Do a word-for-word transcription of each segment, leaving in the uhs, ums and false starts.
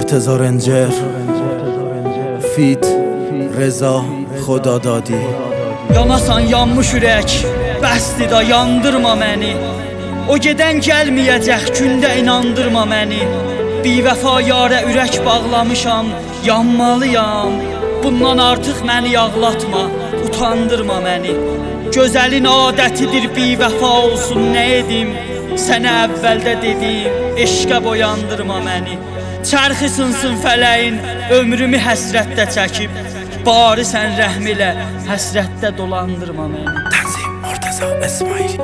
مرتضی رنجر فیت رضا خدادادی. Yanasan yanmış ürək, bəsdir da yandırma məni. O gedən gəlməyəcək gündə inandırma məni. Bivəfa yarə ürək bağlamışam, yanmalıyam. Bundan artıq məni yağlatma, utandırma məni. Gözəlin adətidir bivəfa olsun nə edim. Sənə əvvəldə dedim, eşqə boyandırma məni. Çərxi sınsın fələyin, ömrümü həsrətdə çəkib. Bari sən rəhm elə, həsrətdə dolandırma məni. Tənzim Murtaza İsmail.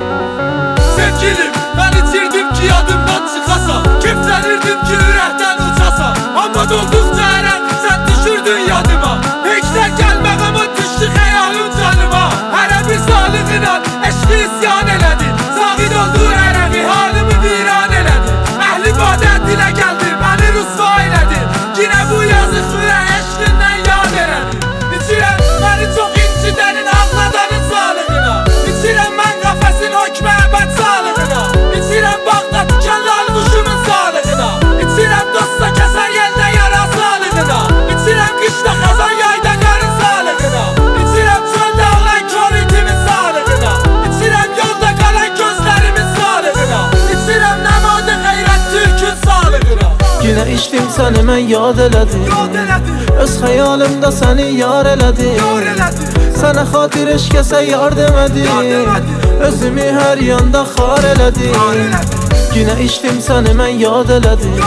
Sevgilim, mən itirdim ki yadımdan çıxasan. Keflənirdim ki ürəkdən uçasan. Amma dolduqca ərən, sən düşürdün yadıma. Heyklər gəlmək ama düşdü xəyalım canıma. Hərə bir sağlığına eşqi isyan elədin. Sağid oldu ərəvi, halımı viran elədin. Əhli badət dilə gəldi, məni rüsva elədin. Yine bu yazıq ürə eşqindən yad elədin. İçirəm məni çox incidənin, ağladanın sağlığına. İçirəm mən qafəsin hökmə əbəd sağlığına. İçirəm bağda dikenli quşunun sağlığına. İçirəm dosta kəsər yeldə yara sağlığına. İçirəm qışda xəzan yayda qarın sağlığına. İçirəm çöldə olan kör itimin sağlığına. İçirəm yolda qalan gözlərimin sağlığına. İçirəm nəmadə xeyrət türkün sağlığına. Yine içtim səni mən yad elədim. Öz xəyalimdə səni yar elədim. Sənə xatir eşkəsə yar demədim. Özümü hər yanda xar elədim. Yine içtim səni mən yad elədim.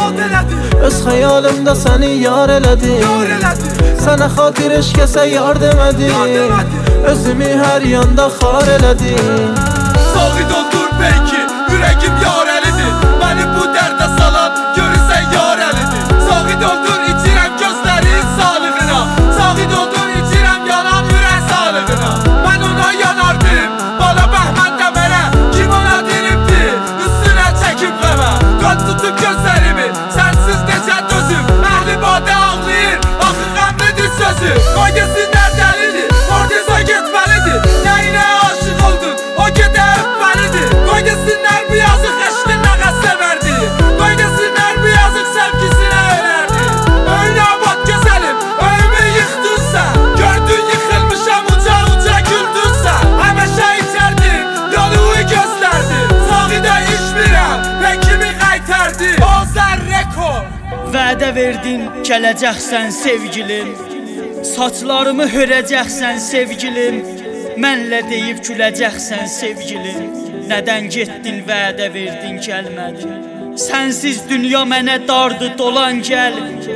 Öz xəyalimdə səni yar elədim. Sənə xatir eşkəsə yar demədim. Özümü hər yanda xar elədim. Sağid oldur belki, ürəkim yarəlidir. Məni bu dərdə salan görürsən yarəlidir. Sağid oldur içirəm gözlərin sağlığına. Sağid oldur içirəm yanan ürək sağlığına. Mən ona yanardım, bana bəhmən dəmərə. Kim ona diribdir, üstünə çəkib qəmə. Qan tutub gözlərimi, sənsiz necə dözüm. Əhli badə ağlayır, axı qəmlidir sözü. Qoy desinlər dəlidir, orduza getməlidir. Nəyinə aşıq oldun, o gedə öpməlidir. Qoy desinlər bu yazıq eşqin nə qəsə verdi. Qoy desinlər bu yazıq sevgisinə ölərdi. Öyle abad gözəlim, öyümü yıxdın sən. Gördün yıxılmışam, uca uca güldün sən. Həməşə içərdim, yolumu gözlərdi. Sahidə içmirəm, və kimi qaytardı. O zərrekor. Vədə verdin, gələcəksən sevgilim. Saçlarımı hörəcəksən sevgilim. Mənlə deyib güləcəksən sevgilim. Nədən getdin, vədə verdin, gəlmədin. Sənsiz dünya mənə dardı, dolan gəl.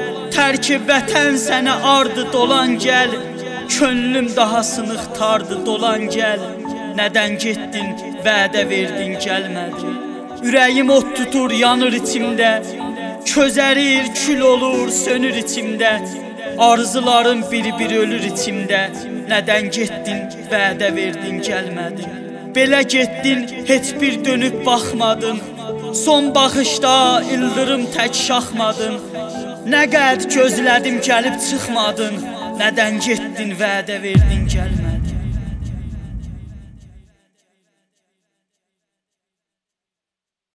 Tərki vətən sənə ardı, dolan gəl. Könlüm daha sınıq tardı, dolan gəl. Nədən getdin, vədə verdin, gəlmədin. Ürəyim ot tutur, yanır içimdə. Közərir, kül olur, sönür içimdə. Arzularım bir-bir ölür içimdə. Nədən getdin, vədə verdin, gəlmədin. Belə getdin, heç bir dönüb baxmadın. Son baxışda ildırım tək şaxmadın. Nə qəd gözlədim, gəlib çıxmadın. Nədən getdin, vədə verdin, gəlmədin.